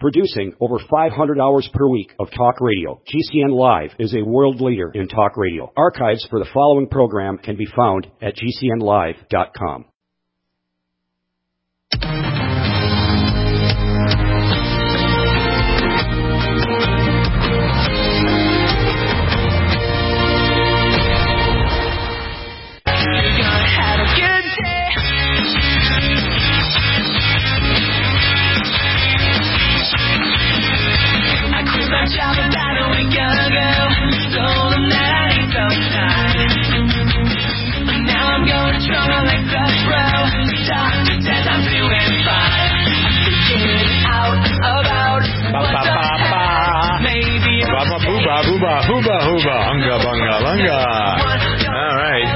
Producing over 500 hours per week of talk radio, GCN Live is a world leader in talk radio. Archives for the following program can be found at GCNlive.com. Job about a week ago, told them that I need some time. But now I'm going strong like the pro. Doctor says I'm doing fine. Figured out about what's up. Maybe Hooba, hunga bunga lunga. All right.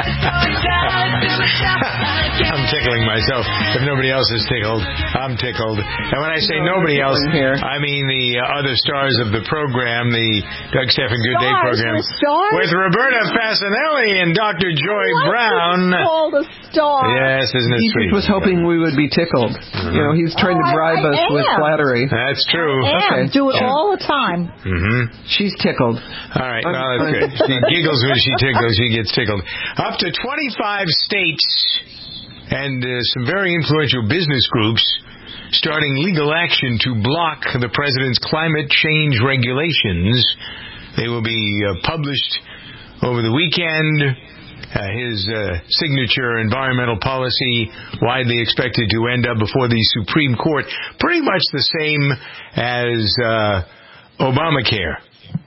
I'm tickling myself. If nobody else is tickled, I'm tickled. And when I say nobody else, I mean the other stars of the program, the Doug Stephan Good Day program, with Roberta Fasanelli and Dr. Joy Brown. Called a star. Yes, isn't it sweet? He was hoping we would be tickled. You know, he's trying to bribe us with flattery. That's true. Okay. Do it all the time. Mm-hmm. She's tickled. All right, well, that's good. She giggles when she tickles. She gets tickled. Up to 25 states and some very influential business groups starting legal action to block the president's climate change regulations. They will be published over the weekend. His signature environmental policy widely expected to end up before the Supreme Court, pretty much the same as Obamacare.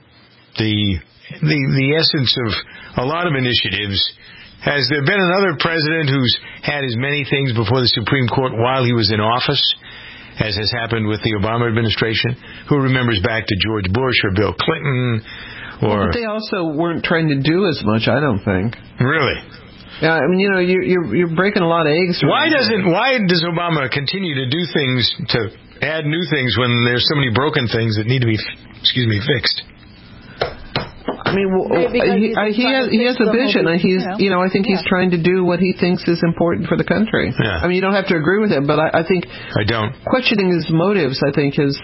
The essence of a lot of initiatives. Has there been another president who's had as many things before the Supreme Court while he was in office as has happened with the Obama administration? Who remembers back to George Bush or Bill Clinton? But they also weren't trying to do as much, I don't think. Really? Yeah, I mean, you know, you're breaking a lot of eggs. Why does Obama continue to do things, to add new things when there's so many broken things that need to be, fixed? I mean, he has a vision, and I think he's trying to do what he thinks is important for the country. Yeah. I mean, you don't have to agree with him, but I think I don't. Questioning his motives, I think, is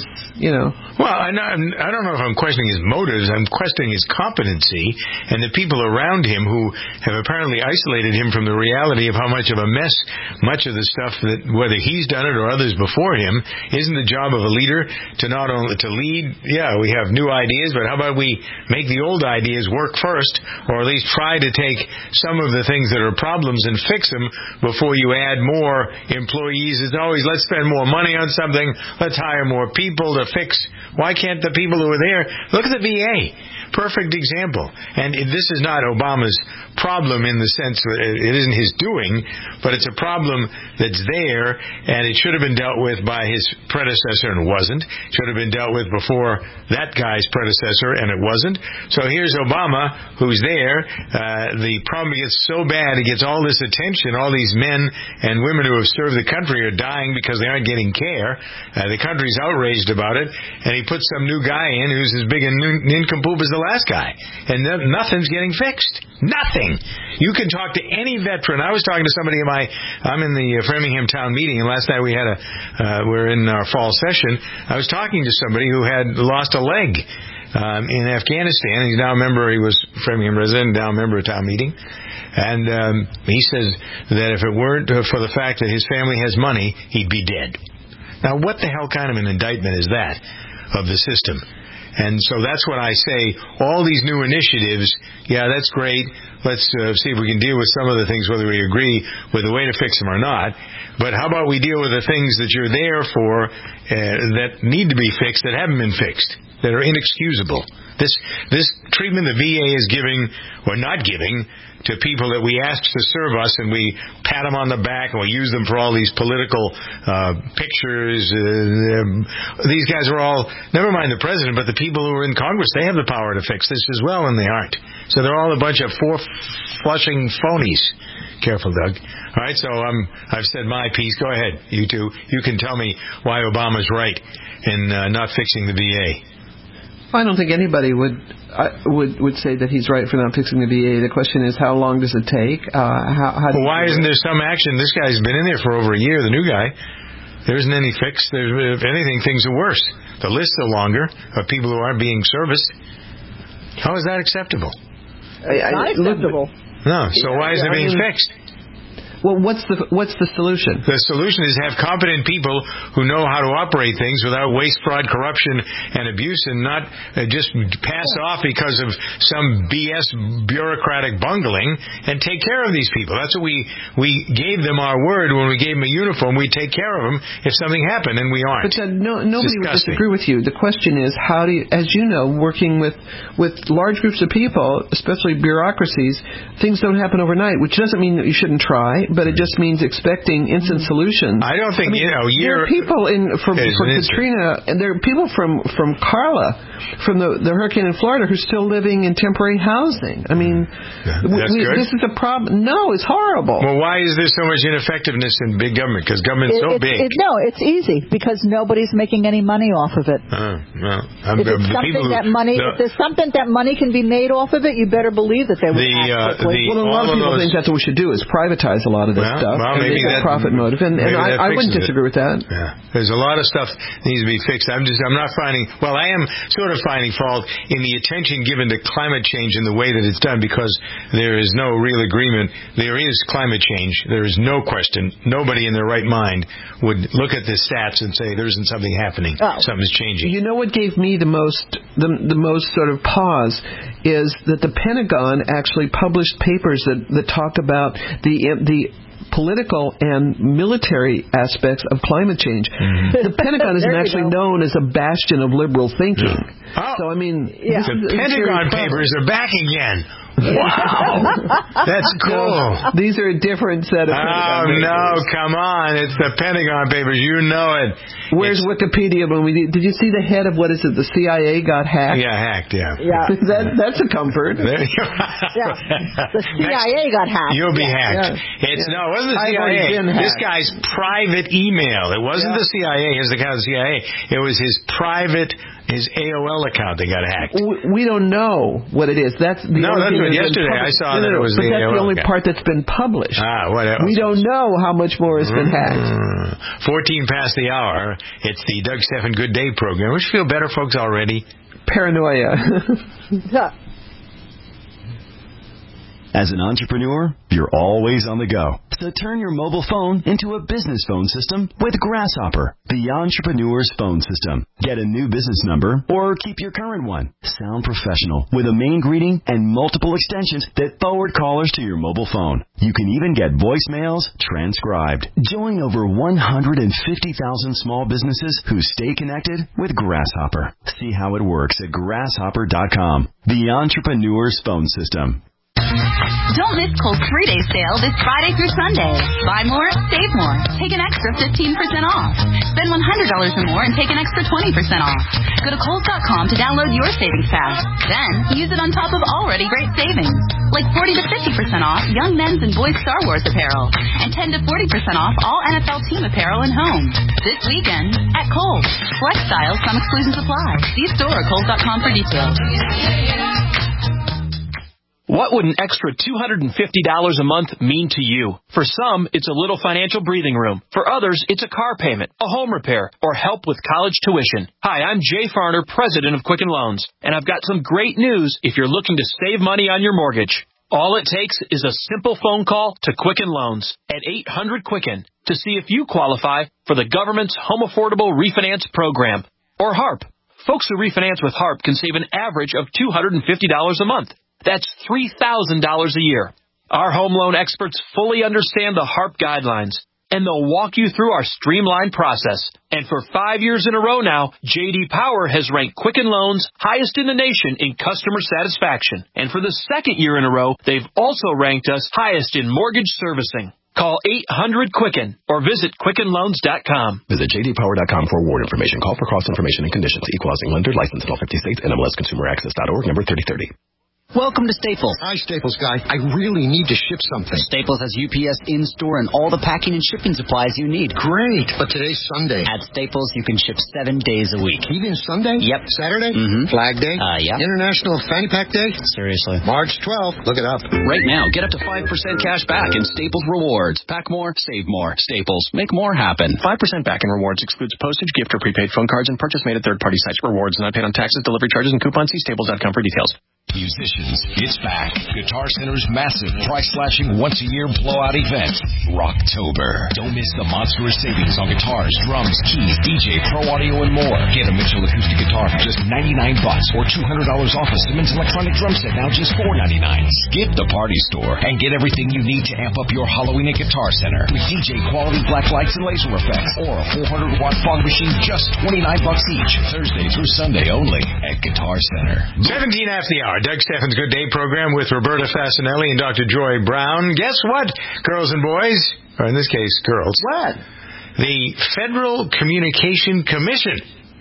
Well, I don't know if I'm questioning his motives. I'm questioning his competency and the people around him who have apparently isolated him from the reality of how much of a mess much of the stuff that, whether he's done it or others before him, isn't the job of a leader to not only to lead. Yeah, we have new ideas, but how about we make the old ideas work first, or at least try to take some of the things that are problems and fix them before you add more employees. It's always, let's spend more money on something, let's hire more people to fix. Why can't the people who are there, look at the VA, perfect example. And this is not Obama's problem in the sense that it isn't his doing, but it's a problem that's there, and it should have been dealt with by his predecessor, and it wasn't. It should have been dealt with before that guy's predecessor, and it wasn't. So here's Obama, who's there. The problem gets so bad, it gets all this attention. All these men and women who have served the country are dying because they aren't getting care. The country's outraged about it, and he puts some new guy in who's as big a nincompoop as the last guy, and nothing's getting fixed. Nothing. You can talk to any veteran. I was talking to somebody I'm in the Framingham Town meeting, and last night we had we're in our fall session. I was talking to somebody who had lost a leg in Afghanistan. He's now a member. He was Framingham resident, now a member of town meeting, and he says that if it weren't for the fact that his family has money, he'd be dead. Now, what the hell kind of an indictment is that of the system? And so that's what I say. All these new initiatives, yeah, that's great. Let's see if we can deal with some of the things, whether we agree with the way to fix them or not. But how about we deal with the things that you're there for that need to be fixed, that haven't been fixed, that are inexcusable? This treatment the VA is giving, or not giving, to people that we ask to serve us, and we pat them on the back and we use them for all these political pictures. These guys are all, never mind the president, but the people who are in Congress, they have the power to fix this as well, and they aren't. So they're all a bunch of four-flushing phonies. Careful, Doug. All right, so I've said my piece. Go ahead, you two. You can tell me why Obama's right in not fixing the VA. I don't think anybody would say that he's right for not fixing the VA. The question is, how long does it take? Why isn't there some action? This guy's been in there for over a year, the new guy. There isn't any fix. If anything, things are worse. The lists are longer of people who aren't being serviced. How is that acceptable? Not acceptable. No. So why is it being fixed? Well, what's the solution? The solution is have competent people who know how to operate things without waste, fraud, corruption, and abuse, and not just pass off because of some BS bureaucratic bungling, and take care of these people. That's what we gave them our word when we gave them a uniform. We'd take care of them if something happened, and we aren't. But nobody would disagree with you. The question is, how do you, as you know, working with large groups of people, especially bureaucracies, things don't happen overnight, which doesn't mean that you shouldn't try. But it just means expecting instant solutions. I don't think, there are people for Katrina, and there are people from Carla, from the hurricane in Florida, who's still living in temporary housing. I mean, this is a problem. No, it's horrible. Well, why is there so much ineffectiveness in big government? Because government's so big. It's easy because nobody's making any money off of it. If there's something that money can be made off of it, you better believe that they would act quickly. Well, a lot of people think that's what we should do, is privatize a lot of this stuff. Well, maybe that's profit motive, and I wouldn't disagree with that. Yeah, there's a lot of stuff that needs to be fixed. I am sort of finding fault in the attention given to climate change in the way that it's done, because there is no real agreement. There is climate change. There is no question. Nobody in their right mind would look at the stats and say there isn't something happening. Something's changing. You know what gave me the most sort of pause is that the Pentagon actually published papers that talk about the political and military aspects of climate change. The Pentagon is actually known as a bastion of liberal thinking. So, I mean... The Pentagon papers are back again. Wow. That's cool. These are a different set of Pentagon papers. No, come on. It's the Pentagon papers. You know it. Where's Wikipedia? Did you see the head of, what is it, the CIA got hacked? Yeah, hacked, yeah. That's a comfort. The CIA got hacked. You'll be hacked. Yeah. It wasn't the CIA. This guy's private email. It wasn't the CIA, his account of the CIA. It was his AOL account that got hacked. We don't know what it is. That's yesterday I saw that it was the AOL. But that's the only part that's been published. What else? We don't know how much more has been hacked. 14 past the hour. It's the Doug Stephan Good Day program. Don't you feel better, folks, already? Paranoia. As an entrepreneur, you're always on the go. So turn your mobile phone into a business phone system with Grasshopper, the entrepreneur's phone system. Get a new business number or keep your current one. Sound professional with a main greeting and multiple extensions that forward callers to your mobile phone. You can even get voicemails transcribed. Join over 150,000 small businesses who stay connected with Grasshopper. See how it works at grasshopper.com, the entrepreneur's phone system. Don't miss Kohl's 3-day sale this Friday through Sunday. Buy more, save more. Take an extra 15% off. Spend $100 or more and take an extra 20% off. Go to Kohl's.com to download your savings pass. Then use it on top of already great savings. Like 40 to 50% off young men's and boys' Star Wars apparel. And 10 to 40% off all NFL team apparel and home. This weekend at Kohl's. Flex styles, some exclusions apply. See store or Kohl's.com for details. What would an extra $250 a month mean to you? For some, it's a little financial breathing room. For others, it's a car payment, a home repair, or help with college tuition. Hi, I'm Jay Farner, president of Quicken Loans, and I've got some great news if you're looking to save money on your mortgage. All it takes is a simple phone call to Quicken Loans at 800-QUICKEN to see if you qualify for the government's Home Affordable Refinance Program, or HARP. Folks who refinance with HARP can save an average of $250 a month. That's $3,000 a year. Our home loan experts fully understand the HARP guidelines, and they'll walk you through our streamlined process. And for 5 years in a row now, J.D. Power has ranked Quicken Loans highest in the nation in customer satisfaction. And for the second year in a row, they've also ranked us highest in mortgage servicing. Call 800-QUICKEN or visit QuickenLoans.com. Visit jdpower.com for award information. Call for cost information and conditions. Equal housing lender. Licensed in all 50 states. NMLS ConsumerAccess.org. Number 3030. Welcome to Staples. Hi, Staples guy. I really need to ship something. Staples has UPS in-store and all the packing and shipping supplies you need. Great. But today's Sunday. At Staples, you can ship 7 days a week. Even Sunday? Yep. Saturday? Mm-hmm. Flag Day? Yeah. International Fanny Pack Day? Seriously. March 12th. Look it up. Right now, get up to 5% cash back in Staples Rewards. Pack more, save more. Staples. Make more happen. 5% back in rewards excludes postage, gift, or prepaid phone cards and purchase made at third-party sites. Rewards not paid on taxes, delivery charges, and coupons. See staples.com for details. Musicians, it's back. Guitar Center's massive price-slashing once-a-year blowout event, Rocktober. Don't miss the monstrous savings on guitars, drums, keys, DJ, pro audio, and more. Get a Mitchell acoustic guitar for just $99 or $200 off a Simmons electronic drum set, now just $4.99. Skip the party store and get everything you need to amp up your Halloween at Guitar Center with DJ quality black lights and laser effects, or a 400-watt fog machine, just $29 each. Thursday through Sunday only at Guitar Center. 17 after the hour. Doug Steffens' Good Day program with Roberta Fasanelli and Dr. Joy Brown. Guess what, girls and boys? Or in this case, girls. What? The Federal Communication Commission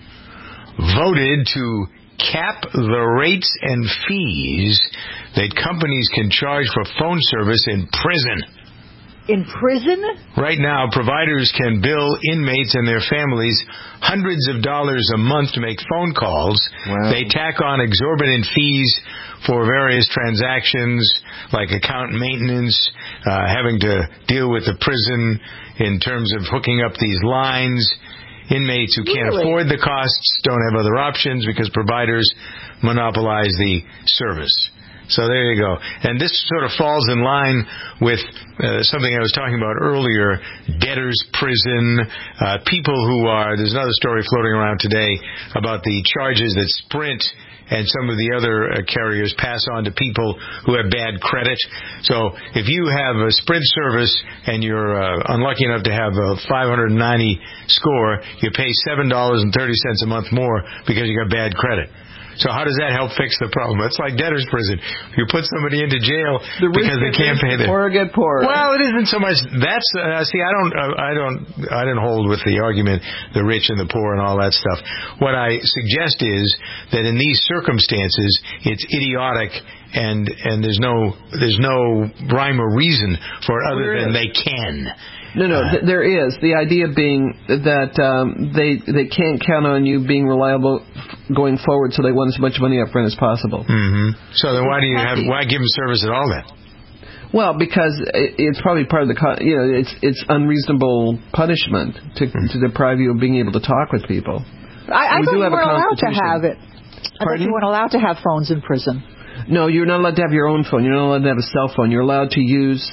voted to cap the rates and fees that companies can charge for phone service in prison. In prison? Right now, providers can bill inmates and their families hundreds of dollars a month to make phone calls. Wow. They tack on exorbitant fees for various transactions like account maintenance, having to deal with the prison in terms of hooking up these lines. Inmates who can't afford the costs don't have other options because providers monopolize the service. So there you go. And this sort of falls in line with something I was talking about earlier, debtors' prison, people who are, there's another story floating around today about the charges that Sprint and some of the other carriers pass on to people who have bad credit. So if you have a Sprint service and you're unlucky enough to have a 590 score, you pay $7.30 a month more because you got bad credit. So how does that help fix the problem? It's like debtor's prison. You put somebody into jail because they can't pay their... Poor get poorer. Well, it isn't so much. That's see, I don't hold with the argument the rich and the poor and all that stuff. What I suggest is that in these circumstances, it's idiotic and there's no rhyme or reason for it other than they can. No, there is. The idea being that they can't count on you being reliable going forward, so they want as much money up front as possible. Mm-hmm. So then why give them service at all then? Well, because it's probably part of the it's unreasonable punishment to deprive you of being able to talk with people. I thought you weren't allowed to have it. I thought you weren't allowed to have phones in prison. No, you're not allowed to have your own phone. You're not allowed to have a cell phone. You're allowed to use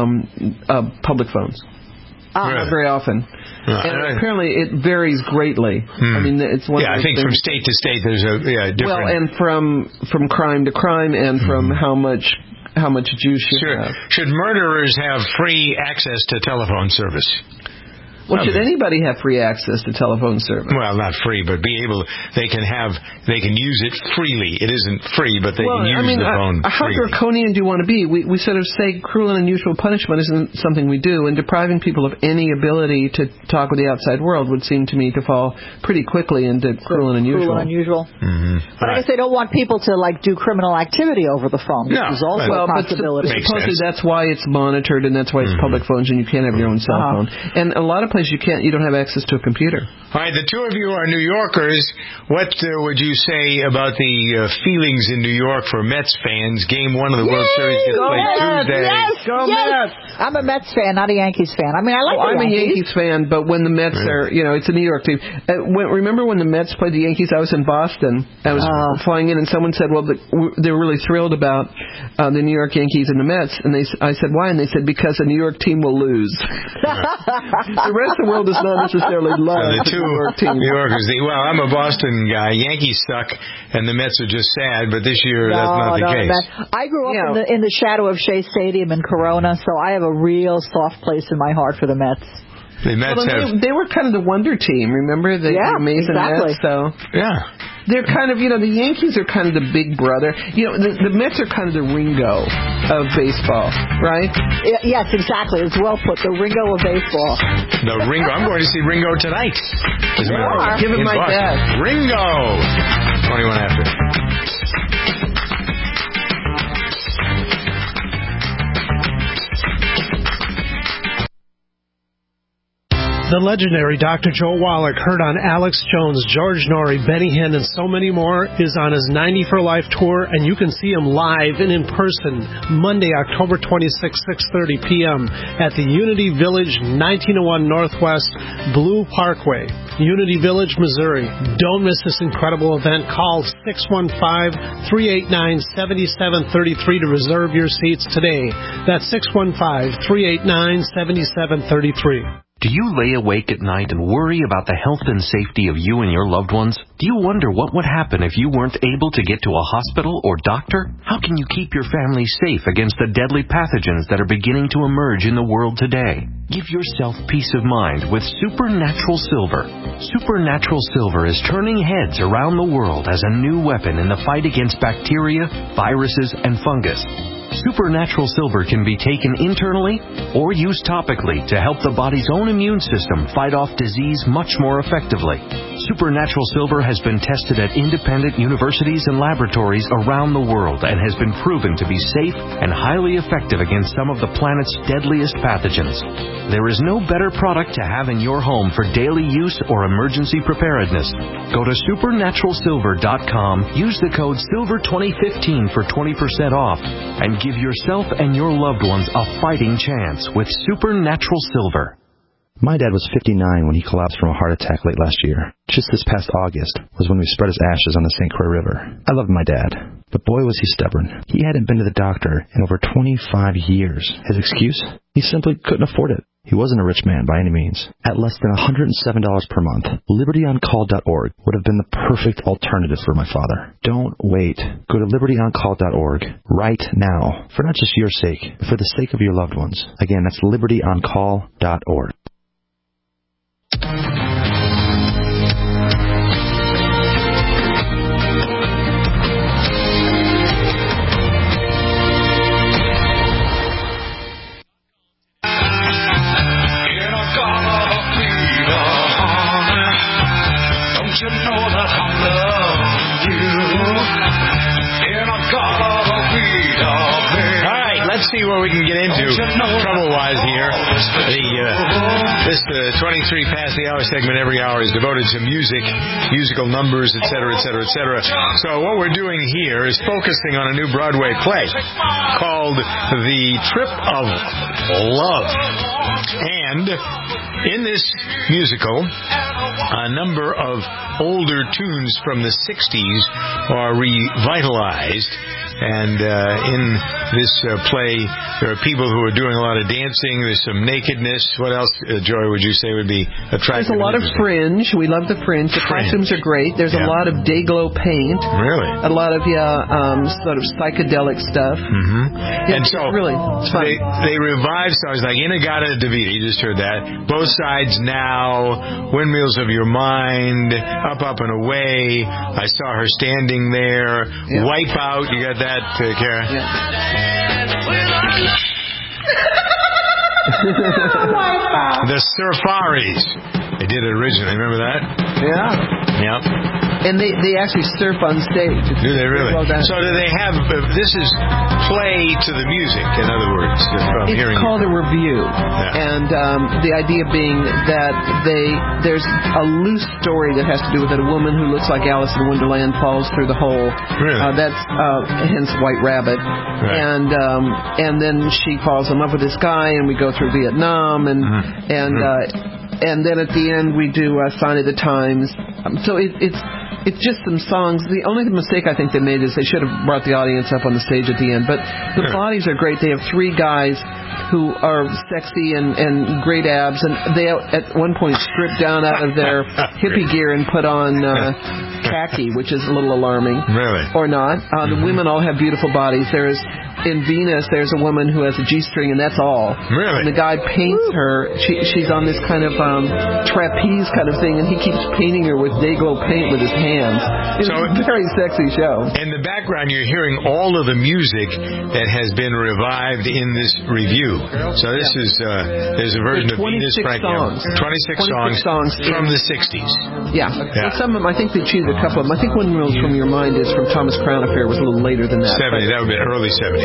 public phones. Not very often. And apparently it varies greatly. I mean, it's one. Yeah, I think from state to state there's a different. Well, and from crime to crime, and from how much juice you have. Should murderers have free access to telephone service? Well, should anybody have free access to telephone service? Well, not free, but they can use it freely. It isn't free, but they can use the phone how freely. draconian do you want to be? We sort of say cruel and unusual punishment isn't something we do, and depriving people of any ability to talk with the outside world would seem to me to fall pretty quickly into cruel and unusual. Cruel and unusual. Mm-hmm. But I guess they don't want people to do criminal activity over the phone, which is also a possibility. But supposedly that's why it's monitored, and that's why it's public phones, and you can't have your own cell phone. And a lot of places you don't have access to a computer. All right, the two of you are New Yorkers. What would you say about the feelings in New York for Mets fans? Game 1 of the World Series gets played Tuesday. Mets! I'm a Mets fan, not a Yankees fan. I mean, I like the I'm Yankees. a Yankees fan, but when the Mets are, it's a New York team. Remember when the Mets played the Yankees? I was in Boston. I was flying in, and someone said, well, they're really thrilled about the New York Yankees and the Mets. And I said, why? And they said, because a New York team will lose. The rest of the world does not necessarily love the two New York team. New Yorkers. Well, I'm a Boston guy. Yankees suck, and the Mets are just sad. But this year, that's not the case. I grew up in the shadow of Shea Stadium in Corona, so I have a real soft place in my heart for the Mets. The Mets they were kind of the wonder team, remember? The amazing Mets. So they're kind of, the Yankees are kind of the big brother. The Mets are kind of the Ringo of baseball, right? Yes, exactly. It's well put. The Ringo of baseball. The Ringo. I'm going to see Ringo tonight. Give him my best. Ringo. 21 after. The legendary Dr. Joe Wallach, heard on Alex Jones, George Norrie, Benny Hinn, and so many more, is on his 90 for Life tour, and you can see him live and in person Monday, October 26, 6:30 p.m. at the Unity Village, 1901 Northwest Blue Parkway, Unity Village, Missouri. Don't miss this incredible event. Call 615-389-7733 to reserve your seats today. That's 615-389-7733. Do you lay awake at night and worry about the health and safety of you and your loved ones? Do you wonder what would happen if you weren't able to get to a hospital or doctor? How can you keep your family safe against the deadly pathogens that are beginning to emerge in the world today? Give yourself peace of mind with Supernatural Silver. Supernatural Silver is turning heads around the world as a new weapon in the fight against bacteria, viruses, and fungus. Supernatural Silver can be taken internally or used topically to help the body's own immune system fight off disease much more effectively. Supernatural Silver has been tested at independent universities and laboratories around the world and has been proven to be safe and highly effective against some of the planet's deadliest pathogens. There is no better product to have in your home for daily use or emergency preparedness. Go to supernaturalsilver.com, use the code SILVER2015 for 20% off, and give yourself and your loved ones a fighting chance with Supernatural Silver. My dad was 59 when he collapsed from a heart attack late last year. Just this past August was when we spread his ashes on the St. Croix River. I loved my dad, but boy was he stubborn. He hadn't been to the doctor in over 25 years. His excuse? He simply couldn't afford it. He wasn't a rich man by any means. At less than $107 per month, LibertyOnCall.org would have been the perfect alternative for my father. Don't wait. Go to LibertyOnCall.org right now, for not just your sake, but for the sake of your loved ones. Again, that's LibertyOnCall.org. You know that I love you, and I gotta be the man. All right, let's see what we can get into trouble-wise here. This 23 past the hour segment every hour is devoted to music, musical numbers, etc., etc., etc. So what we're doing here is focusing on a new Broadway play called The Trip of Love. And in this musical, a number of older tunes from the 60s are revitalized. And in this play, there are people who are doing a lot of dancing. There's some nakedness. What else, Joy, would you say would be attractive? There's a lot of fringe. We love the fringe. The costumes are great. There's a lot of day-glow paint. Really? A lot of, sort of psychedelic stuff. Mm-hmm. Yeah, and so it's fun. They revive songs like Inagata Davida. You just heard that. Both Sides Now, Windmills of Your Mind, Up, Up, and Away. I Saw Her Standing There. Yeah. Wipe Out. You got that? Kara? Yeah. The Surfaris. They did it originally. Remember that? Yeah. Yep. And they actually surf on stage. Do they really? Well done. So do they have... this is play to the music, in other words. It's called a review. Yeah. And the idea being that there's a loose story that has to do with it. A woman who looks like Alice in Wonderland falls through the hole. Really? That's hence White Rabbit. Right. And then she falls in love with this guy, and we go through Vietnam, and then at the end we do Sign of the Times. So it's just some songs. The only mistake I think they made is they should have brought the audience up on the stage at the end. But the bodies are great. They have three guys who are sexy and great abs, and they at one point strip down out of their hippie gear and put on khaki, which is a little alarming. Really? Or not. The women all have beautiful bodies. In Venus, there's a woman who has a G-string, and that's all. Really? And the guy paints her. She's on this kind of trapeze kind of thing, and he keeps painting her with day-glow paint with his hands. It's a very sexy show. In the background, you're hearing all of the music that has been revived in this review. So this is there's a version of Venus Franklin. 26 songs from the 60s. Yeah. Well, some of them, I think they choose a couple of them. I think Windmills from Your Mind is from Thomas Crown Affair. Was a little later than that. 70s. That would be early 70s.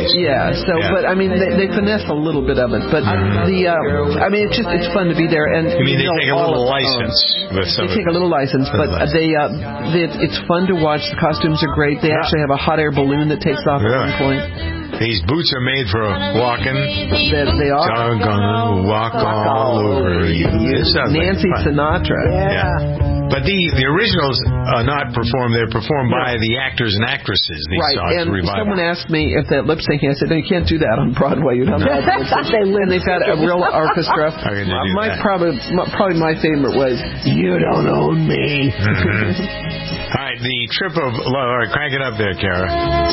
taste. Yeah. So, but I mean, they finesse a little bit of it. But it's fun to be there. And you mean they take a little license with some? They take a little license, but it's fun to watch. The costumes are great. They actually have a hot air balloon that takes off at one point. These boots are made for walking. They are. I'm gonna walk all over you. Nancy Sinatra. Yeah. But the originals are not performed. They're performed by the actors and actresses. These songs, and revival. Someone asked me if that lip syncing. I said, no, you can't do that on Broadway. You'd have to and they've got a real orchestra. How can you do that? Probably my favorite was "You Don't Own Me." Mm-hmm. All right, the Trip of Love. All right, crank it up there, Kara.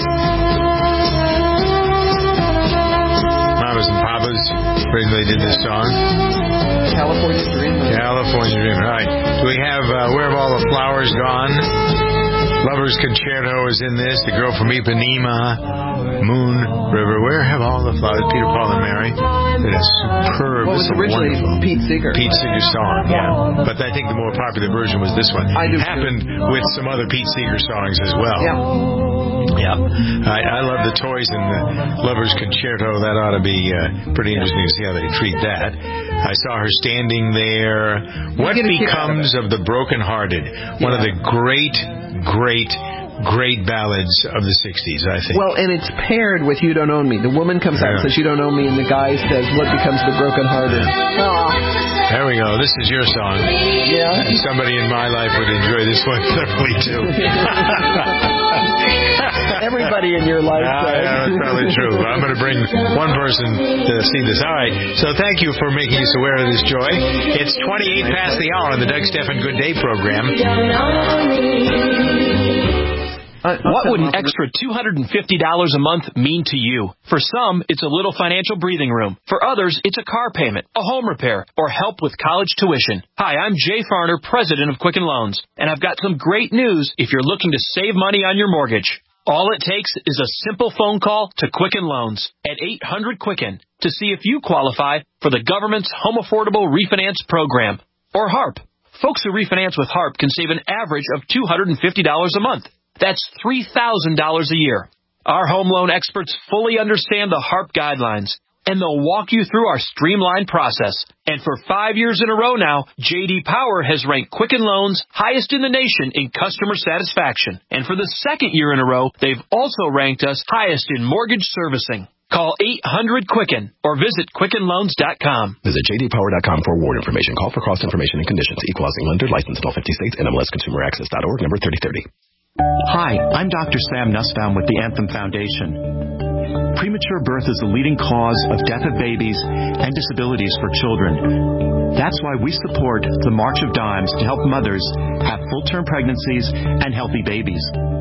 Mamas and Papas originally did this song. California Dreamer. California Dreamer. All right. Do we have Where Have All the Flowers Gone? Lover's Concerto is in this. The Girl from Ipanema. Moon River. Where Have All the Flowers? Peter, Paul, and Mary. It is superb. What was originally Pete Seeger. Pete Seeger's song, yeah. But I think the more popular version was this one. I do happened with some other Pete Seeger songs as well. Yeah. I love the toys in the Lover's Concerto. That ought to be pretty interesting to see how they treat that. I saw her standing there. What becomes of the brokenhearted? One of the great ballads of the 60s, I think. Well, and it's paired with You Don't Own Me. The woman comes out and says, You don't own me, and the guy says, What becomes of the brokenhearted? There we go. This is your song. Yeah. And somebody in my life would enjoy this one thoroughly, too. Everybody in your life. Yeah, that's probably true. I'm going to bring one person to see this. All right. So thank you for making us aware of this, Joy. It's 28 past the hour on the Doug Stephan Good Day program. What would an extra $250 a month mean to you? For some, it's a little financial breathing room. For others, it's a car payment, a home repair, or help with college tuition. Hi, I'm Jay Farner, president of Quicken Loans, and I've got some great news if you're looking to save money on your mortgage. All it takes is a simple phone call to Quicken Loans at 800-QUICKEN to see if you qualify for the government's Home Affordable Refinance Program, or HARP. Folks who refinance with HARP can save an average of $250 a month. That's $3,000 a year. Our home loan experts fully understand the HARP guidelines, and they'll walk you through our streamlined process. And for 5 years in a row now, J.D. Power has ranked Quicken Loans highest in the nation in customer satisfaction. And for the second year in a row, they've also ranked us highest in mortgage servicing. Call 800-QUICKEN or visit QuickenLoans.com. Visit jdpower.com for award information. Call for cost information and conditions. Equal housing lender. Licensed in all 50 states. NMLSConsumerAccess.org. Number 3030. Hi, I'm Dr. Sam Nussbaum with the Anthem Foundation. Premature birth is the leading cause of death of babies and disabilities for children. That's why we support the March of Dimes to help mothers have full-term pregnancies and healthy babies.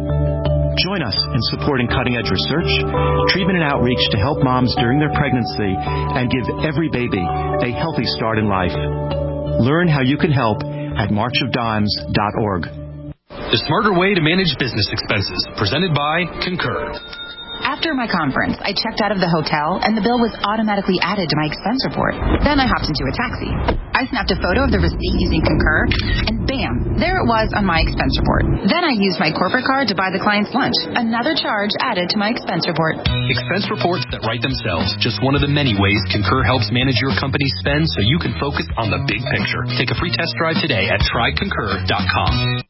Join us in supporting cutting-edge research, treatment and outreach to help moms during their pregnancy and give every baby a healthy start in life. Learn how you can help at marchofdimes.org. The smarter way to manage business expenses, presented by Concur. After my conference, I checked out of the hotel, and the bill was automatically added to my expense report. Then I hopped into a taxi. I snapped a photo of the receipt using Concur, and bam, there it was on my expense report. Then I used my corporate card to buy the client's lunch. Another charge added to my expense report. Expense reports that write themselves. Just one of the many ways Concur helps manage your company's spend so you can focus on the big picture. Take a free test drive today at tryconcur.com.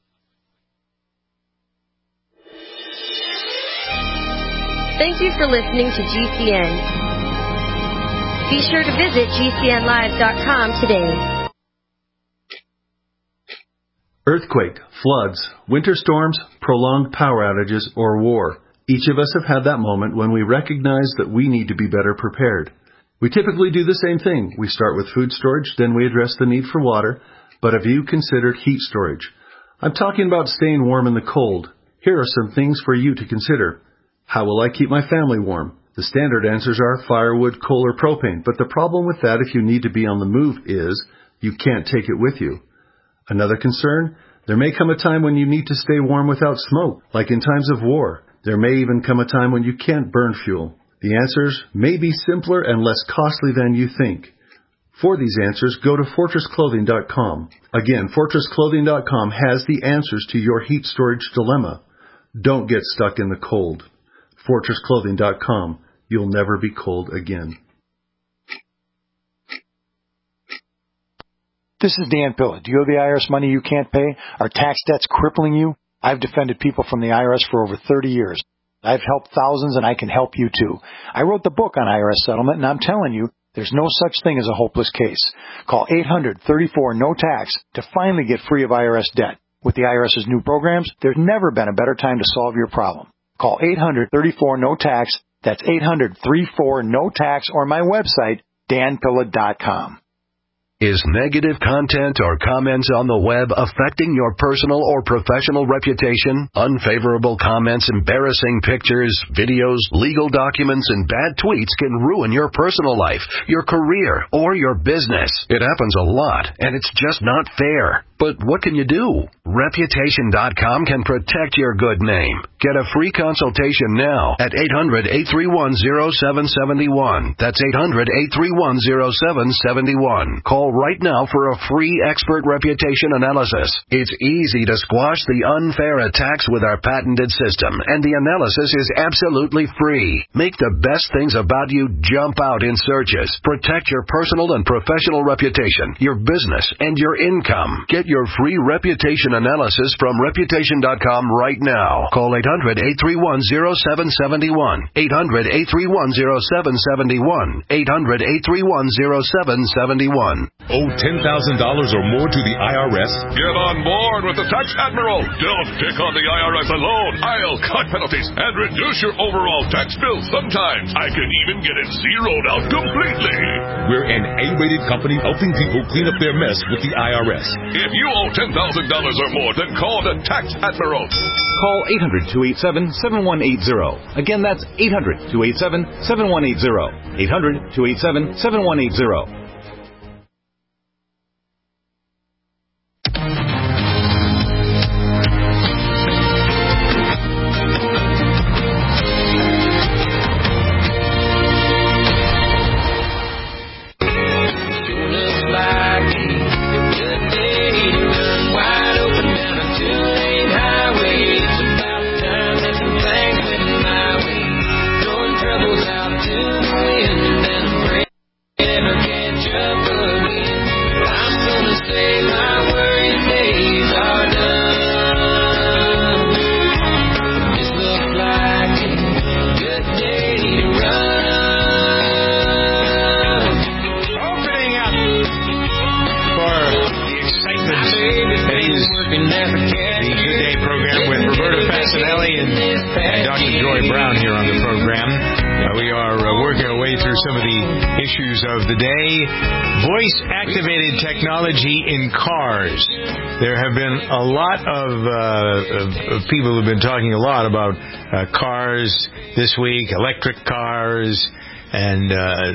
Thank you for listening to GCN. Be sure to visit GCNlive.com today. Earthquake, floods, winter storms, prolonged power outages, or war. Each of us have had that moment when we recognize that we need to be better prepared. We typically do the same thing. We start with food storage, then we address the need for water. But have you considered heat storage? I'm talking about staying warm in the cold. Here are some things for you to consider. How will I keep my family warm? The standard answers are firewood, coal, or propane. But the problem with that if you need to be on the move is you can't take it with you. Another concern, there may come a time when you need to stay warm without smoke, like in times of war. There may even come a time when you can't burn fuel. The answers may be simpler and less costly than you think. For these answers, go to FortressClothing.com. Again, FortressClothing.com has the answers to your heat storage dilemma. Don't get stuck in the cold. FortressClothing.com. you'll never be cold again. This is Dan Pilla. Do you owe the IRS money you can't pay? Are tax debts crippling you? I've defended people from the IRS for over 30 years. I've helped thousands, and I can help you too. I wrote the book on IRS settlement, and I'm telling you, there's no such thing as a hopeless case. Call 800-34-NO-TAX to finally get free of IRS debt. With the IRS's new programs, there's never been a better time to solve your problem. Call 800-34-NO-TAX. That's 800-34-NO-TAX, or my website, danpilla.com. Is negative content or comments on the web affecting your personal or professional reputation? Unfavorable comments, embarrassing pictures, videos, legal documents, and bad tweets can ruin your personal life, your career, or your business. It happens a lot, and it's just not fair. But what can you do? Reputation.com can protect your good name. Get a free consultation now at 800-831-0771. That's 800-831-0771. Call right now for a free expert reputation analysis. It's easy to squash the unfair attacks with our patented system, and the analysis is absolutely free. Make the best things about you jump out in searches. Protect your personal and professional reputation, your business, and your income. Get your free reputation analysis from Reputation.com right now. Call 800-831-0771. 800-831-0771. 800-831-0771. Owe $10,000 or more to the IRS? Get on board with the Tax Admiral. Don't pick on the IRS alone. I'll cut penalties and reduce your overall tax bill. Sometimes I can even get it zeroed out completely. We're an A-rated company helping people clean up their mess with the IRS. If you owe $10,000 or more, then call the Tax Admiral. Call 800-287-7180. Again, that's 800-287-7180. 800-287-7180. In cars. There have been a lot of people who've been talking a lot about cars this week, electric cars, and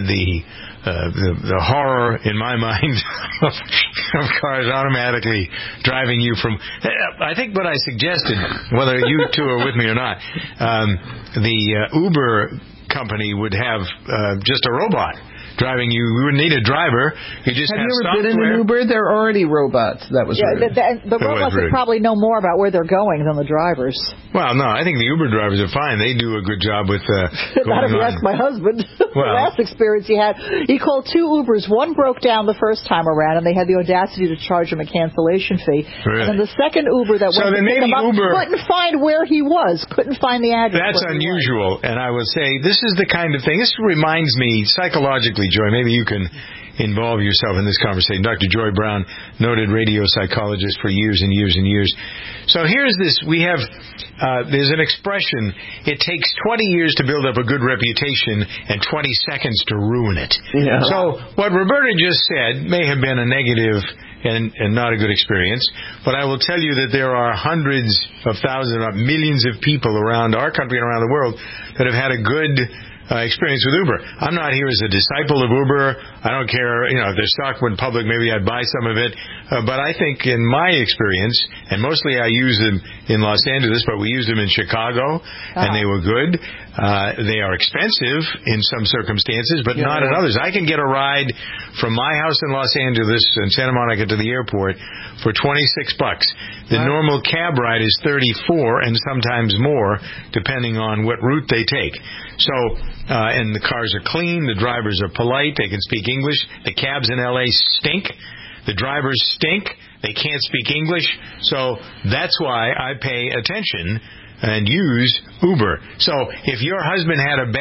the horror in my mind of cars automatically driving you from. I think what I suggested, whether you two are with me or not, the Uber company would have just a robot driving you. You wouldn't need a driver. You just have you ever been in an Uber? They're already robots. That was rude. The robots would probably know more about where they're going than the drivers. Well, no, I think the Uber drivers are fine. They do a good job with not if you ask my husband. The last experience he had, he called 2 Ubers. One broke down the first time around, and they had the audacity to charge him a cancellation fee. Really? And then the second Uber that went to pick him up couldn't find where he was, couldn't find the address. That's unusual, and I would say this is the kind of thing. This reminds me psychologically, Joy, maybe you can involve yourself in this conversation. Dr. Joy Brown, noted radio psychologist for years and years and years. So here's this. We have, there's an expression, it takes 20 years to build up a good reputation and 20 seconds to ruin it. Yeah. So what Roberta just said may have been a negative and not a good experience, but I will tell you that there are hundreds of thousands, millions of people around our country and around the world that have had a good experience with Uber. I'm not here as a disciple of Uber. I don't care, if their stock went public, maybe I'd buy some of it. But I think in my experience, and mostly I use them in Los Angeles, but we used them in Chicago, and they were good. They are expensive in some circumstances, but not in others. I can get a ride from my house in Los Angeles and Santa Monica to the airport for $26. The normal cab ride is $34 and sometimes more, depending on what route they take. So, and the cars are clean, the drivers are polite, they can speak English. The cabs in L.A. stink. The drivers stink. They can't speak English. So that's why I pay attention and use Uber. So if your husband had a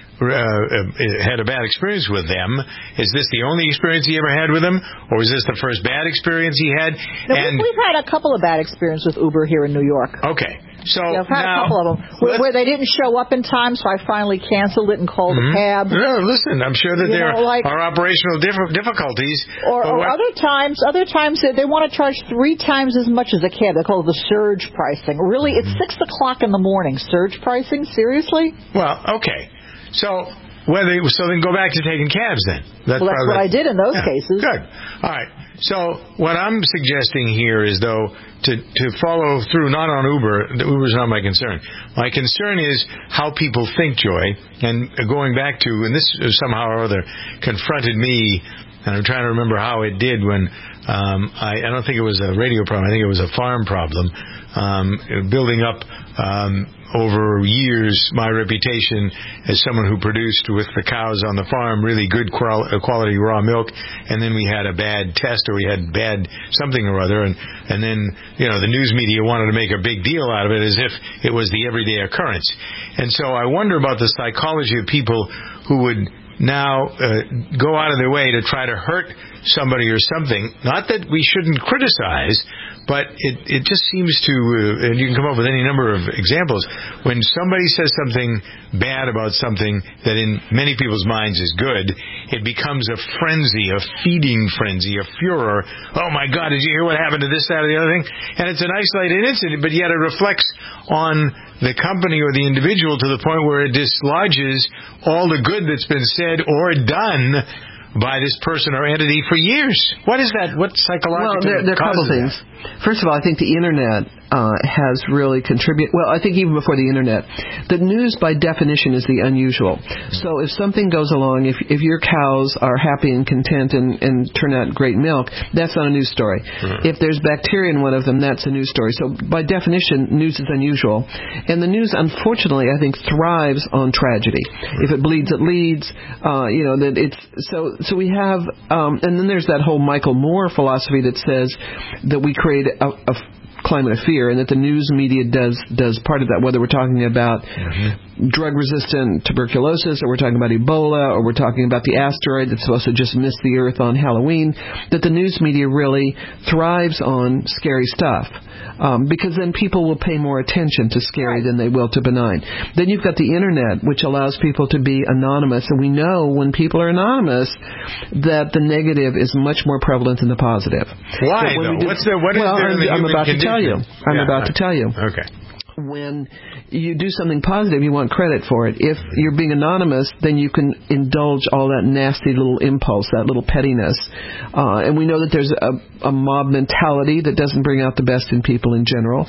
bad experience with them, is this the only experience he ever had with them, or was this the first bad experience he had? No, we've had a couple of bad experiences with Uber here in New York. Okay. So I've had a couple of them where they didn't show up in time, so I finally canceled it and called the cab. No, listen, I'm sure that there are operational difficulties. Or other times they want to charge 3 times as much as a cab. They call it the surge pricing. Really, it's 6 o'clock in the morning. Surge pricing? Seriously? Well, okay. So then go back to taking cabs then. That's what I did in those cases. Good. All right. So what I'm suggesting here is, though, to follow through not on Uber. Uber's not my concern. My concern is how people think, Joy. And going back to, and this somehow or other confronted me, and I'm trying to remember how it did when I don't think it was a radio problem. I think it was a farm problem. Building up over years my reputation as someone who produced with the cows on the farm really good quality raw milk, and then we had a bad test, or we had bad something or other, and then the news media wanted to make a big deal out of it as if it was the everyday occurrence. And so I wonder about the psychology of people who would now go out of their way to try to hurt somebody or something. Not that we shouldn't criticize, but it just seems to, and you can come up with any number of examples, when somebody says something bad about something that in many people's minds is good, it becomes a frenzy, a feeding frenzy, a furor. Oh my God, did you hear what happened to this, that, or the other thing? And it's an isolated incident, but yet it reflects on the company or the individual to the point where it dislodges all the good that's been said or done by this person or entity for years. What is that? What psychological Well, there are a couple things. First of all, I think the Internet has really contributed. Well, I think even before the Internet, the news by definition is the unusual. So if something goes along, if your cows are happy and content and turn out great milk, that's not a news story. If there's bacteria in one of them, that's a news story. So by definition, news is unusual. And the news, unfortunately, I think thrives on tragedy. If it bleeds, it leads. That it's so we have, and then there's that whole Michael Moore philosophy that says that we create a climate of fear, and that the news media does part of that, whether we're talking about drug-resistant tuberculosis, or we're talking about Ebola, or we're talking about the asteroid that's supposed to just miss the Earth on Halloween, that the news media really thrives on scary stuff. Because then people will pay more attention to scary than they will to benign. Then you've got the Internet, which allows people to be anonymous, and we know when people are anonymous that the negative is much more prevalent than the positive. Why, though? I'm about to tell you. I'm about to tell you. Okay. When you do something positive, you want credit for it. If you're being anonymous, then you can indulge all that nasty little impulse, that little pettiness. And we know that there's a mob mentality that doesn't bring out the best in people in general.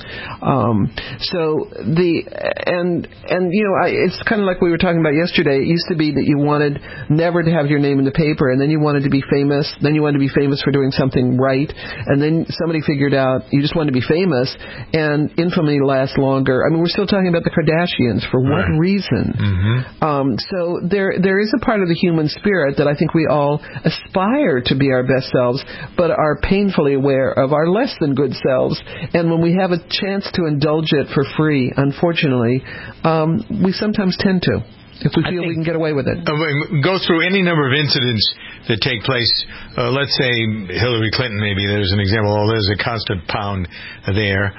It's kind of like we were talking about yesterday. It used to be that you wanted never to have your name in the paper, and then you wanted to be famous. Then you wanted to be famous for doing something right. And then somebody figured out you just wanted to be famous, and infamy lasts longer. I mean, we're still talking about the Kardashians. For what reason? So there is a part of the human spirit that I think we all aspire to be our best selves, but are painfully aware of our less than good selves. And when we have a chance to indulge it for free, unfortunately, we sometimes tend to, if we feel we can get away with it. Go through any number of incidents that take place. Let's say Hillary Clinton, maybe there's an example. There's a constant pound there.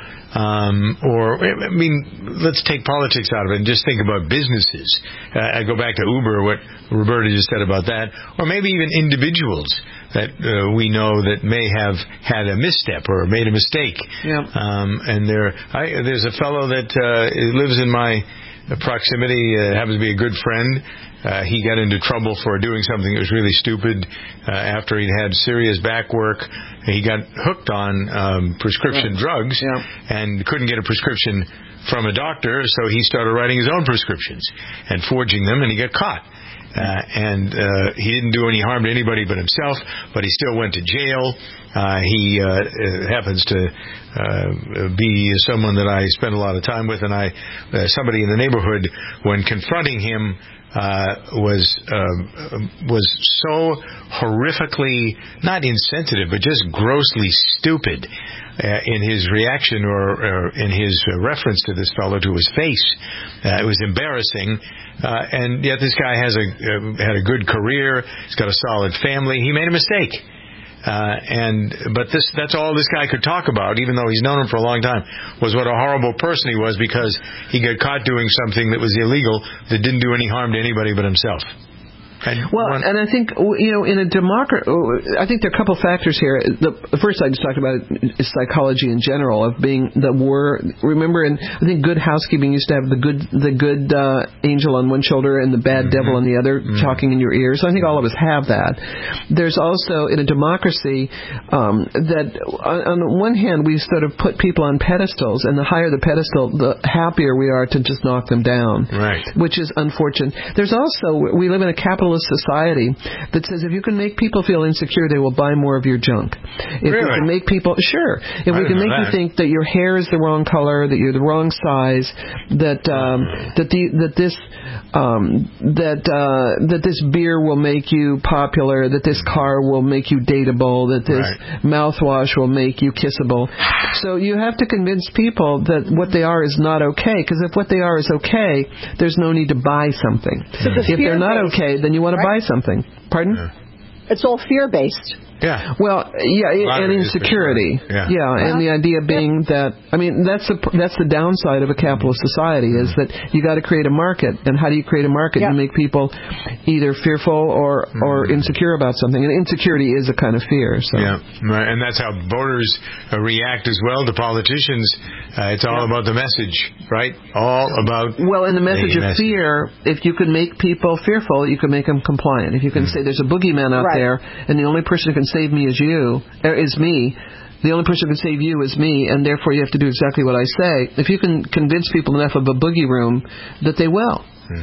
Let's take politics out of it and just think about businesses. I go back to Uber, what Roberta just said about that. Or maybe even individuals that we know that may have had a misstep or made a mistake. And there's a fellow that lives in my proximity, happens to be a good friend, he got into trouble for doing something that was really stupid after he'd had serious back work. He got hooked on prescription drugs and couldn't get a prescription from a doctor, so he started writing his own prescriptions and forging them, and he got caught. And he didn't do any harm to anybody but himself, but he still went to jail. He happens to be someone that I spend a lot of time with, and somebody in the neighborhood, when confronting him, was so horrifically, not insensitive, but just grossly stupid in his reaction or in his reference to this fellow, to his face. It was embarrassing, and yet this guy had a good career. He's got a solid family. He made a mistake. But that's all this guy could talk about, even though he's known him for a long time, was what a horrible person he was, because he got caught doing something that was illegal, that didn't do any harm to anybody but himself. And I think, in a democracy, I think there are a couple factors here. The first I just talked about is psychology in general, of being remember, in I think Good Housekeeping used to have the good angel on one shoulder and the bad devil on the other talking in your ear. So I think all of us have that. There's also, in a democracy, that on the one hand we sort of put people on pedestals, and the higher the pedestal, the happier we are to just knock them down. Right. Which is unfortunate. There's also, we live in a capitalist society that says if you can make people feel insecure, they will buy more of your junk. If we can make people, if we can make you think that your hair is the wrong color, that you're the wrong size, that this beer will make you popular, that this car will make you dateable, that this mouthwash will make you kissable. So you have to convince people that what they are is not okay, because if what they are is okay, there's no need to buy something. So if they're not okay, then you want to buy something. Pardon? It's all fear-based. Yeah. Well, and insecurity. And the idea being that, that's the downside of a capitalist society, is that you got to create a market. And how do you create a market? You make people either fearful or insecure about something. And insecurity is a kind of fear. So. Yeah, right. And that's how voters react as well to politicians. It's all about the message, right? All about. Well, in the message of fear, if you can make people fearful, you can make them compliant. If you can say there's a boogeyman out there, and the only person who can save me is me. The only person who can save you is me, and therefore you have to do exactly what I say. If you can convince people enough of a boogie room, that they will.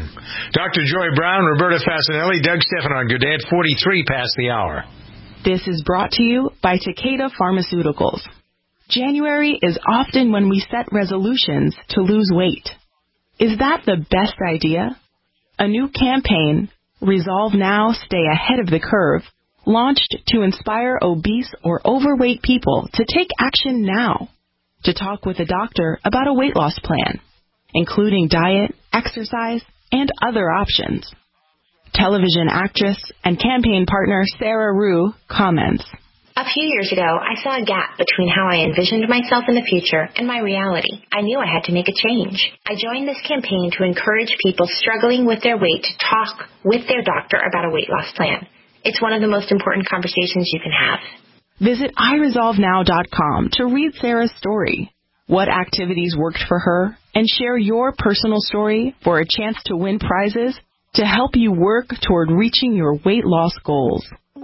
Dr. Joy Brown, Roberta Fasanelli, Doug Stephanon. Good day at 43 past the hour. This is brought to you by Takeda Pharmaceuticals. January is often when we set resolutions to lose weight. Is that the best idea? A new campaign, Resolve Now, Stay Ahead of the Curve, launched to inspire obese or overweight people to take action now, to talk with a doctor about a weight loss plan, including diet, exercise, and other options. Television actress and campaign partner Sarah Rue comments, A few years ago, I saw a gap between how I envisioned myself in the future and my reality. I knew I had to make a change. I joined this campaign to encourage people struggling with their weight to talk with their doctor about a weight loss plan. It's one of the most important conversations you can have. Visit iResolveNow.com to read Sarah's story, what activities worked for her, and share your personal story for a chance to win prizes to help you work toward reaching your weight loss goals.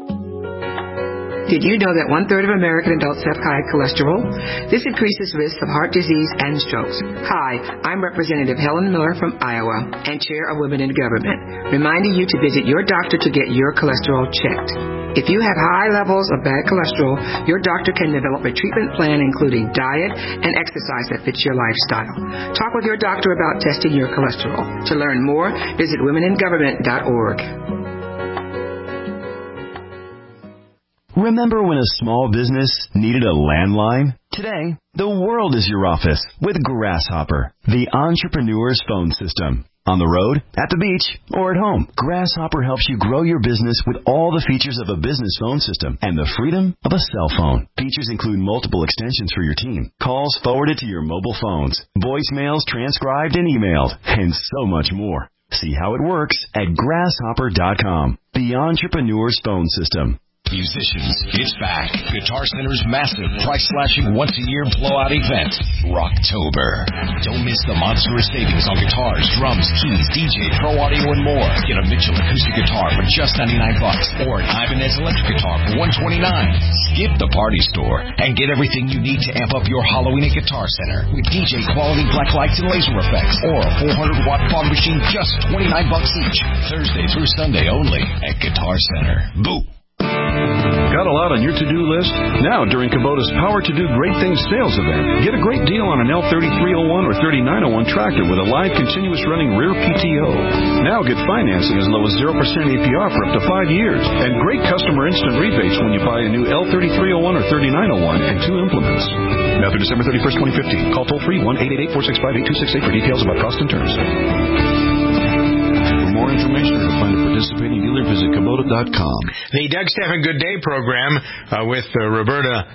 Did you know that 1/3 of American adults have high cholesterol? This increases risks of heart disease and strokes. Hi, I'm Representative Helen Miller from Iowa and Chair of Women in Government, reminding you to visit your doctor to get your cholesterol checked. If you have high levels of bad cholesterol, your doctor can develop a treatment plan including diet and exercise that fits your lifestyle. Talk with your doctor about testing your cholesterol. To learn more, visit womeningovernment.org. Remember when a small business needed a landline? Today, the world is your office with Grasshopper, the entrepreneur's phone system. On the road, at the beach, or at home, Grasshopper helps you grow your business with all the features of a business phone system and the freedom of a cell phone. Features include multiple extensions for your team, calls forwarded to your mobile phones, voicemails transcribed and emailed, and so much more. See how it works at grasshopper.com, the entrepreneur's phone system. musicians, it's back. Guitar Center's massive price-slashing once-a-year blowout event, Rocktober. Don't miss the monstrous savings on guitars, drums, keys, DJ, Pro Audio, and more. Get a Mitchell acoustic guitar for just $99 or an Ibanez electric guitar for $129. Skip the party store and get everything you need to amp up your Halloween at Guitar Center with DJ quality black lights and laser effects or a 400-watt fog machine just $29 each. Thursday through Sunday only at Guitar Center. Boo! Got a lot on your to-do list? Now, during Kubota's Power to Do Great Things sales event, get a great deal on an L3301 or 3901 tractor with a live continuous running rear PTO. Now get financing as low as 0% APR for up to 5 years. And great customer instant rebates when you buy a new L3301 or 3901 and 2 implements. Now through December 31st, 2015. Call toll-free 1-888-465-8268 for details about cost and terms. For more information or to find a participating dealer, visit Kubota.com. The Doug Stephan Good Day program with Roberta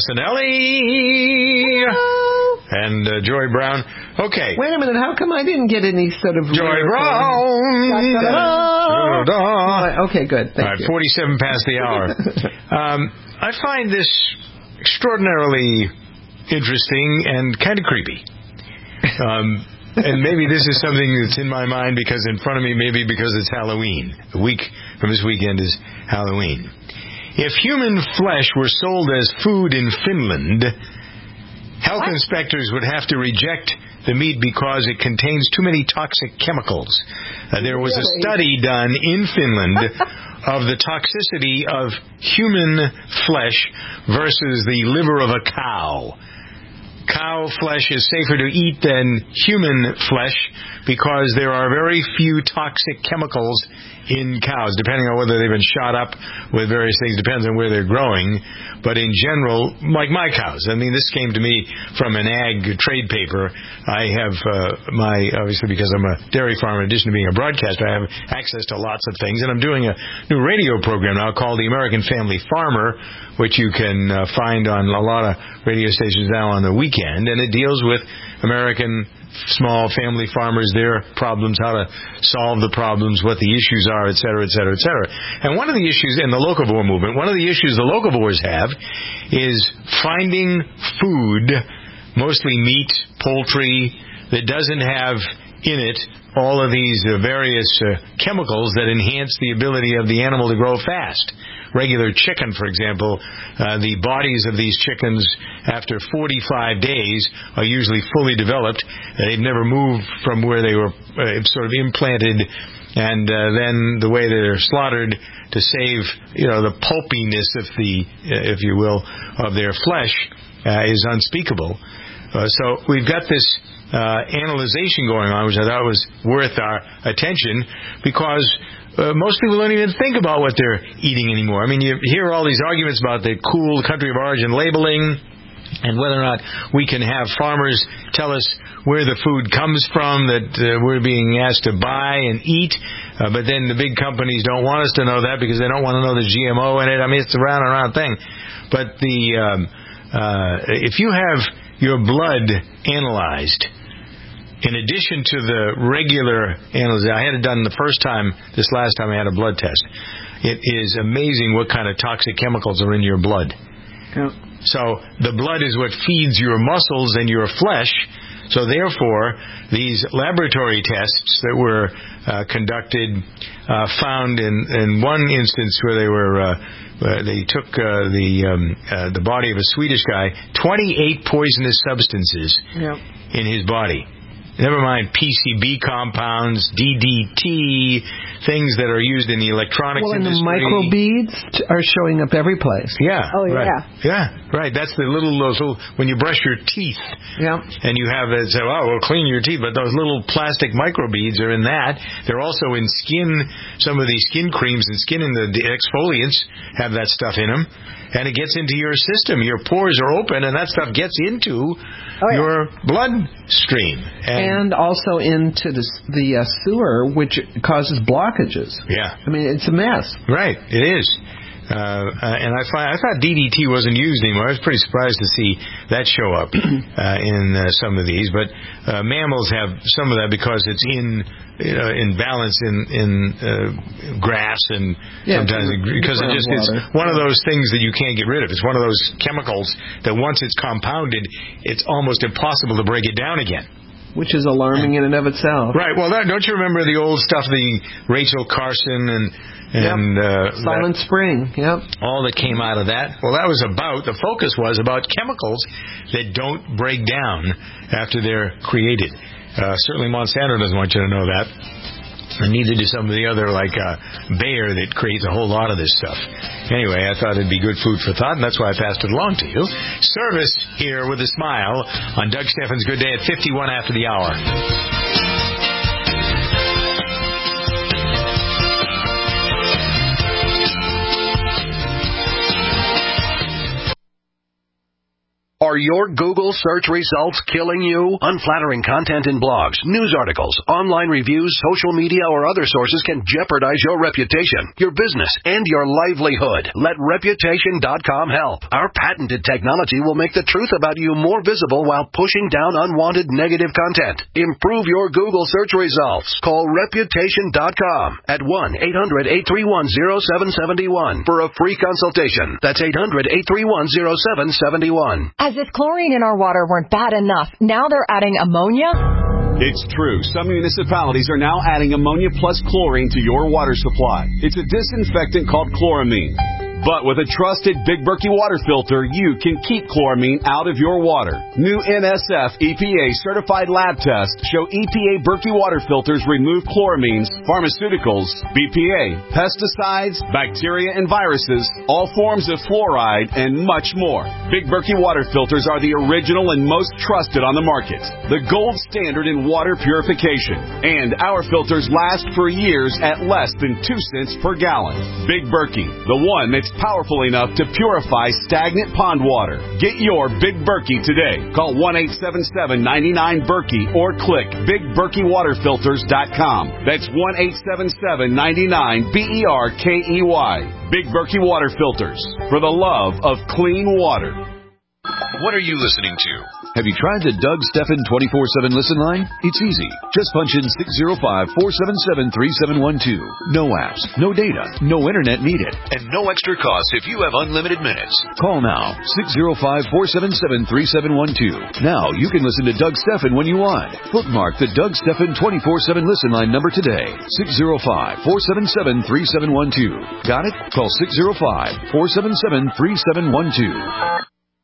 Fasanelli and Joy Brown. Okay. Wait a minute. How come I didn't get any sort of... Joy Brown! Okay, good. Thank you. 47 past the hour. I find this extraordinarily interesting and kind of creepy. And maybe this is something that's in my mind because in front of me, maybe because it's Halloween. A week from this weekend is Halloween. If human flesh were sold as food in Finland, health inspectors would have to reject the meat because it contains too many toxic chemicals. There was a study done in Finland of the toxicity of human flesh versus the liver of a cow. Cow flesh is safer to eat than human flesh because there are very few toxic chemicals in cows, depending on whether they've been shot up with various things, depends on where they're growing. But in general, like my cows, I mean, this came to me from an ag trade paper. I have obviously because I'm a dairy farmer, in addition to being a broadcaster, I have access to lots of things. And I'm doing a new radio program now called The American Family Farmer, which you can find on a lot of radio stations now on the weekend. And it deals with American small family farmers, their problems, how to solve the problems, what the issues are, et cetera, et cetera, et cetera. And one of the issues in the locavore movement, one of the issues the locavores have is finding food, mostly meat, poultry, that doesn't have in it all of these various chemicals that enhance the ability of the animal to grow fast. Regular chicken, for example, the bodies of these chickens after 45 days are usually fully developed. They've never moved from where they were sort of implanted, and then the way they're slaughtered to save, the pulpiness of if you will, of their flesh is unspeakable. So we've got this analyzation going on, which I thought was worth our attention, because most people don't even think about what they're eating anymore. I mean, you hear all these arguments about the cool country of origin labeling and whether or not we can have farmers tell us where the food comes from that we're being asked to buy and eat. But then the big companies don't want us to know that because they don't want to know the GMO in it. I mean, it's a round and round thing. But if you have your blood analyzed, in addition to the regular analysis, I had it done the first time, this last time I had a blood test. It is amazing what kind of toxic chemicals are in your blood. Yep. So the blood is what feeds your muscles and your flesh. So therefore, these laboratory tests that were conducted found in one instance where they took the body of a Swedish guy, 28 poisonous substances in his body. Never mind PCB compounds, DDT, things that are used in the electronics industry. And the microbeads are showing up every place. Yeah. Oh, right. yeah. Yeah, right. That's those little, when you brush your teeth. Yeah. And you have it, say, we'll clean your teeth. But those little plastic microbeads are in that. They're also in skin. Some of these skin creams and skin and the exfoliants have that stuff in them. And it gets into your system. Your pores are open, and that stuff gets into your bloodstream. And also into the sewer, which causes blockages. Yeah. I mean, it's a mess. Right, it is. And I thought DDT wasn't used anymore. I was pretty surprised to see that show up in some of these. But mammals have some of that because it's in balance in grass and sometimes because it just is one of those things that you can't get rid of. It's one of those chemicals that once it's compounded, it's almost impossible to break it down again. Which is alarming in and of itself. Right. Well, don't you remember the old stuff, the Rachel Carson and Silent Spring, all that came out of that? Well, the focus was about chemicals that don't break down after they're created. Certainly Monsanto doesn't want you to know that. And neither do some of the other, like Bayer, that creates a whole lot of this stuff. Anyway, I thought it'd be good food for thought, and that's why I passed it along to you. Service here with a smile on Doug Stephan's Good Day at 51 after the hour. Are your Google search results killing you? Unflattering content in blogs, news articles, online reviews, social media, or other sources can jeopardize your reputation, your business, and your livelihood. Let Reputation.com help. Our patented technology will make the truth about you more visible while pushing down unwanted negative content. Improve your Google search results. Call Reputation.com at 1-800-831-0771 for a free consultation. That's 800-831-0771. As if chlorine in our water weren't bad enough, now they're adding ammonia? It's true. Some municipalities are now adding ammonia plus chlorine to your water supply. It's a disinfectant called chloramine. But with a trusted Big Berkey water filter, you can keep chloramine out of your water. New NSF EPA certified lab tests show EPA Berkey water filters remove chloramines, pharmaceuticals, BPA, pesticides, bacteria and viruses, all forms of fluoride, and much more. Big Berkey water filters are the original and most trusted on the market. The gold standard in water purification. And our filters last for years at less than 2 cents per gallon. Big Berkey, the one that's powerful enough to purify stagnant pond water. Get your Big Berkey today. Call 1-877-99-BERKEY or click BigBerkeyWaterFilters.com. That's 1-877-99-BERKEY. Big Berkey Water Filters, for the love of clean water. What are you listening to? Have you tried the Doug Stephan 24/7 listen line? It's easy. Just punch in 605-477-3712. No apps, no data, no internet needed, and no extra cost if you have unlimited minutes. Call now, 605-477-3712. Now you can listen to Doug Stephan when you want. Bookmark the Doug Stephan 24/7 listen line number today, 605-477-3712. Got it? Call 605-477-3712.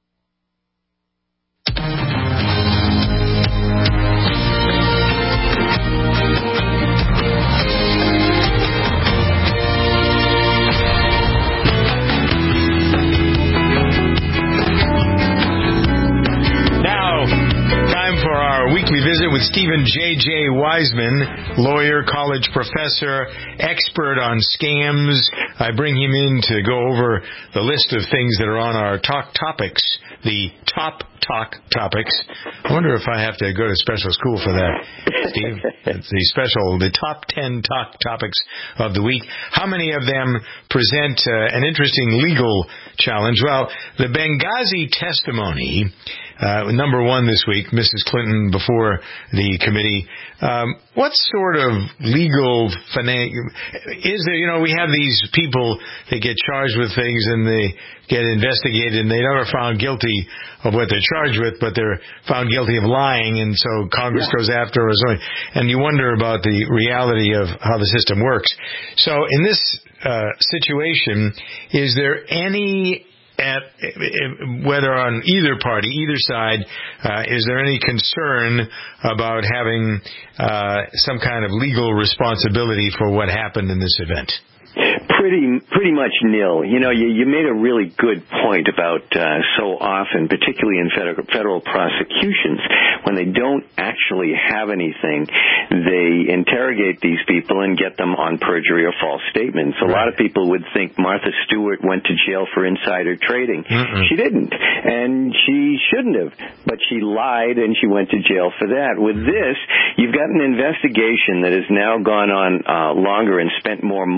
Visit with Stephen J.J. Wiseman, lawyer, college professor, expert on scams. I bring him in to go over the list of things that are on our talk topics, the top talk topics. I wonder if I have to go to special school for that, Steve. It's the top 10 talk topics of the week. How many of them present an interesting legal challenge? Well, the Benghazi testimony, number one this week, Mrs. Clinton before the committee. What sort of legal is there? You know, we have these people that get charged with things and they get investigated and they're never found guilty of what they're charged with, but they're found guilty of lying, and so Congress goes after us. And you wonder about the reality of how the system works. So in this situation, is there any whether on either party, either side, is there any concern about having some kind of legal responsibility for what happened in this event? Pretty much nil. You know, you made a really good point about so often, particularly in federal prosecutions, when they don't actually have anything, they interrogate these people and get them on perjury or false statements. A lot of people would think Martha Stewart went to jail for insider trading. She didn't, and she shouldn't have, but she lied and she went to jail for that. With this, you've got an investigation that has now gone on longer and spent more money than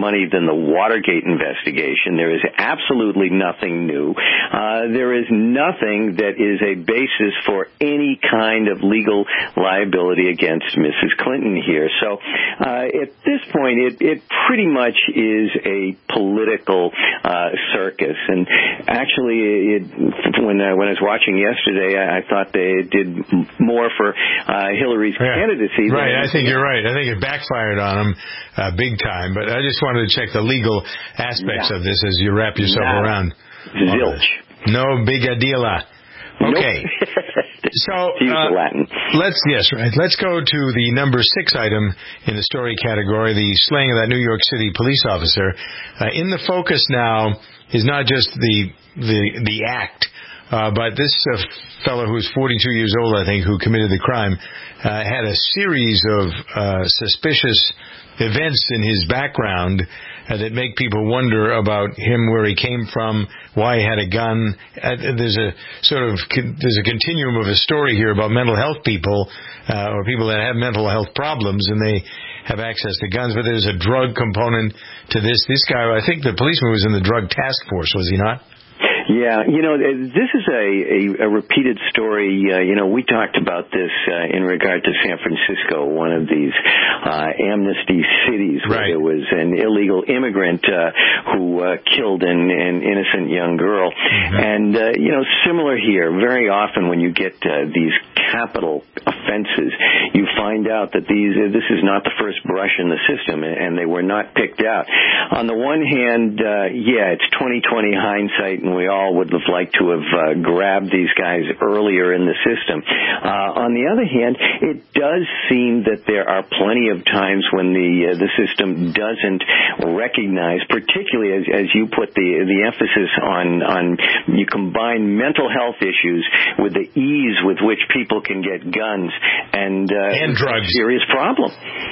in the Watergate investigation. There is absolutely nothing new. There is nothing that is a basis for any kind of legal liability against Mrs. Clinton here. So at this point, it pretty much is a political circus. And actually, when I was watching yesterday, I thought they did more for Hillary's candidacy. Right, I think you're right. I think it backfired on them big time. But I just wanted to check the legal aspects of this as you wrap yourself around. Zilch. No big adila. Okay. Nope. So Latin. Let's go to the number 6 item in the story category, the slaying of that New York City police officer. In the focus now is not just the act, but this fellow who's 42 years old, I think, who committed the crime, had a series of suspicious events in his background that make people wonder about him, where he came from, why he had a gun. There's a continuum of a story here about mental health people, or people that have mental health problems, and they have access to guns. But there's a drug component to this. This guy, I think the policeman was in the drug task force, was he not? Yeah, this is a repeated story. We talked about this in regard to San Francisco, one of these amnesty cities where there was an illegal immigrant who killed an innocent young girl. Mm-hmm. And, similar here, very often when you get these capital offenses, you find out that this is not the first brush in the system, and they were not picked out. On the one hand, it's 20/20 hindsight, and we all would have liked to have grabbed these guys earlier in the system. On the other hand, it does seem that there are plenty of times when the system doesn't recognize, particularly as you put the emphasis on you combine mental health issues with the ease with which people can get guns and drugs. A serious problem.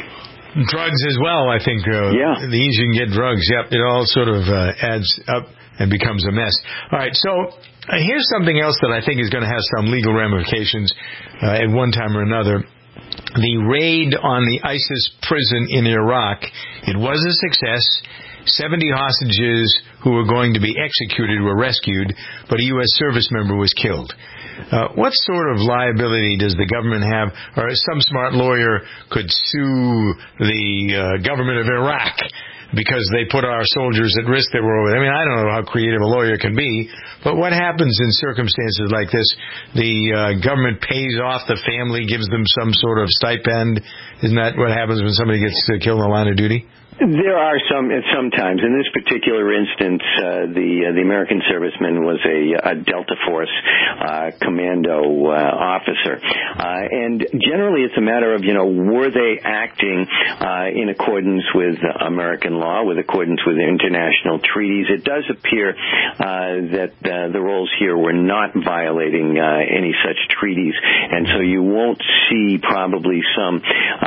Drugs as well, I think. The easier you can get drugs, it all sort of adds up and becomes a mess. All right, so here's something else that I think is going to have some legal ramifications at one time or another. The raid on the ISIS prison in Iraq, it was a success. 70 hostages who were going to be executed were rescued, but a U.S. service member was killed. What sort of liability does the government have, or some smart lawyer could sue the government of Iraq because they put our soldiers at risk that were over there? I mean, I don't know how creative a lawyer can be, but what happens in circumstances like this? The government pays off the family, gives them some sort of stipend. Isn't that what happens when somebody gets killed in the line of duty? There are sometimes. In this particular instance, the American serviceman was a Delta Force commando officer, and generally it's a matter of were they acting in accordance with American law, with accordance with international treaties. It does appear that the roles here were not violating any such treaties, and so you won't see probably some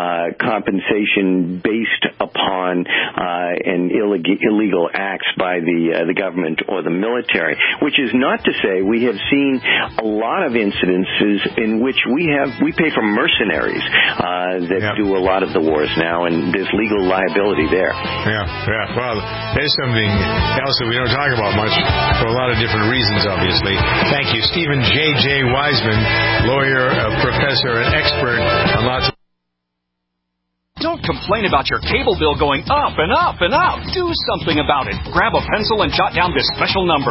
compensation based upon and illegal acts by the government or the military, which is not to say we have seen a lot of incidences in which we pay for mercenaries that do a lot of the wars now, and there's legal liability there. Yeah. Well, there's something else that we don't talk about much for a lot of different reasons, obviously. Thank you. Stephen J.J. Wiseman, lawyer, professor, and expert on lots of... Don't complain about your cable bill going up and up and up. Do something about it. Grab a pencil and jot down this special number,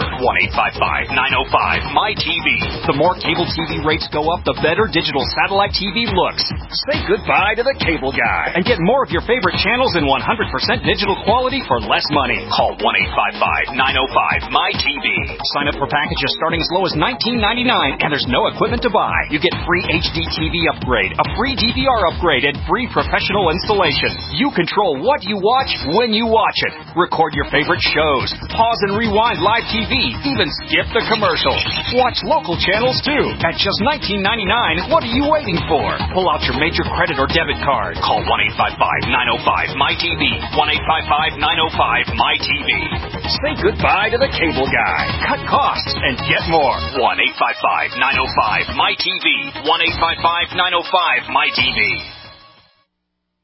1-855-905-MY-TV. The more cable TV rates go up, the better digital satellite TV looks. Say goodbye to the cable guy and get more of your favorite channels in 100% digital quality for less money. Call 1-855-905-MY-TV. Sign up for packages starting as low as $19.99, and there's no equipment to buy. You get free HD TV upgrade, a free DVR upgrade, and free professional installation. You control what you watch when you watch it. Record your favorite shows. Pause and rewind live TV. Even skip the commercials. Watch local channels too. At just $19.99, what are you waiting for? Pull out your major credit or debit card. Call 1-855-905-MY-TV. 1-855-905-MY-TV. Say goodbye to the cable guy. Cut costs and get more. 1-855-905-MY-TV. 1-855-905-MY-TV.